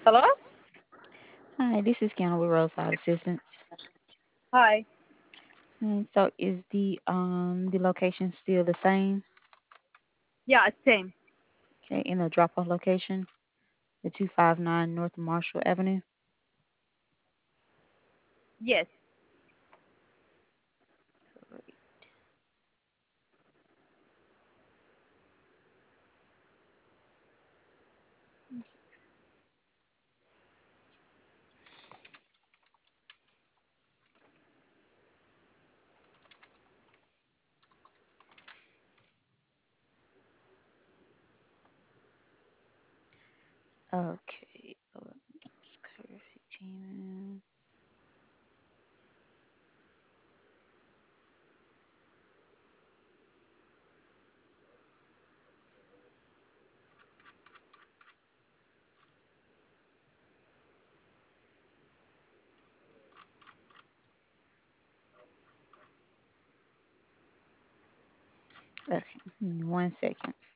Hello? Hi, this is Kiana with Roadside Assistance. Hi. And so is the location still the same? Yeah, it's same. Okay, in the drop-off location, the 259 North Marshall Avenue. Yes. Okay. It's clear 15 minutes. Okay, 1 second.